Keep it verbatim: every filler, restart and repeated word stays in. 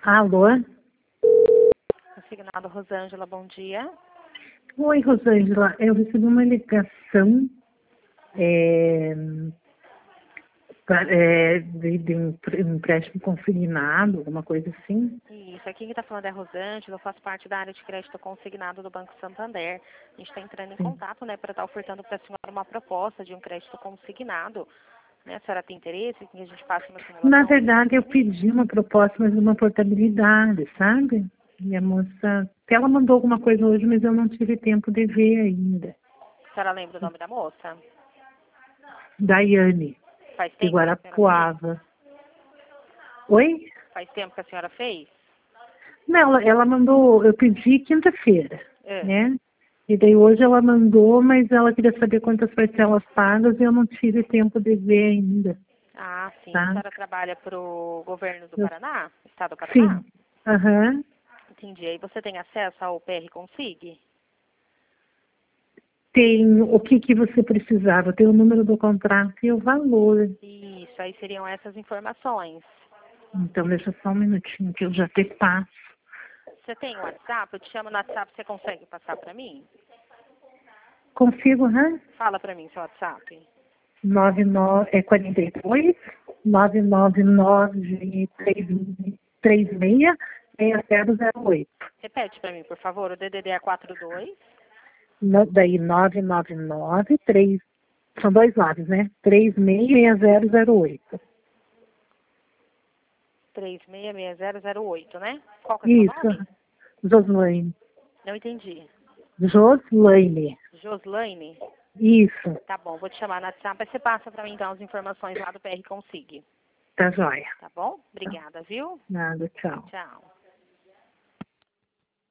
Alô? Consignado Rosângela, bom dia. Oi, Rosângela. Eu recebi uma ligação é, pra- é, de, de um pre- um empréstimo consignado, alguma coisa assim. Isso, aqui quem está falando é a Rosângela, eu faço parte da área de crédito consignado do Banco Santander. A gente está entrando em Sim. contato, né, para estar ofertando para a senhora uma proposta de um crédito consignado. Né? A senhora tem interesse em que a gente faça uma Na simulação? verdade, eu pedi uma proposta, mas uma portabilidade, sabe? E a moça, até ela mandou alguma coisa hoje, mas eu não tive tempo de ver ainda. A senhora lembra o nome da moça? Daiane, Faz de tempo que a senhora fez? Guarapuava. Oi? Faz tempo que a senhora fez? Não, ela, ela mandou, eu pedi quinta-feira, É. né? E daí hoje ela mandou, mas ela queria saber quantas parcelas pagas e eu não tive tempo de ver ainda, Ah, sim. A tá? senhora trabalha para o governo do Eu- Paraná? Estado do Paraná? sim, aham. Entendi. Aí você tem acesso ao P R Consig? Tem o que que você precisava, tem o número do contrato e o valor. Isso, aí seriam essas informações. Então deixa só um minutinho que eu já te passo. Você tem o WhatsApp? Eu te chamo no WhatsApp, você consegue passar para mim? Consigo, aham? Fala para mim seu WhatsApp. nove nove, é quarenta e dois, nove nove nove, três seis seis zero zero oito. Repete para mim, por favor, o D D D é quatro dois. No, daí nove nove nove, três, são dois noves, né? três seis seis zero zero oito. três seis seis zero zero oito, né? Qual que é o seu Isso, nome? Joslaine. Não entendi. Joslaine, Joslaine? isso, Tá bom, vou te chamar no WhatsApp, aí você passa para mim então as informações lá do P R Consig. tá joia. Tá bom? Obrigada, viu? Nada, tchau. Tchau.